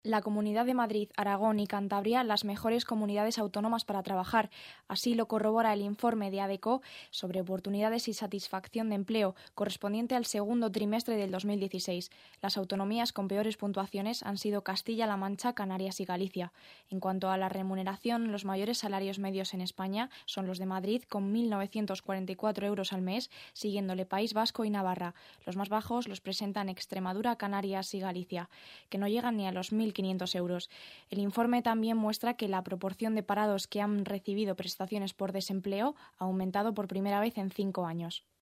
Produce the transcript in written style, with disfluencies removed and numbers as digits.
La Comunidad de Madrid, Aragón y Cantabria las mejores comunidades autónomas para trabajar. Así lo corrobora el informe de ADECO sobre oportunidades y satisfacción de empleo correspondiente al segundo trimestre del 2016. Las autonomías con peores puntuaciones han sido Castilla-La Mancha, Canarias y Galicia. En cuanto a la remuneración, los mayores salarios medios en España son los de Madrid, con 1.944 euros al mes, siguiéndole País Vasco y Navarra. Los más bajos los presentan Extremadura, Canarias y Galicia, que no llegan ni a los 1.500 euros. El informe también muestra que la proporción de parados que han recibido prestaciones por desempleo ha aumentado por primera vez en 5 años.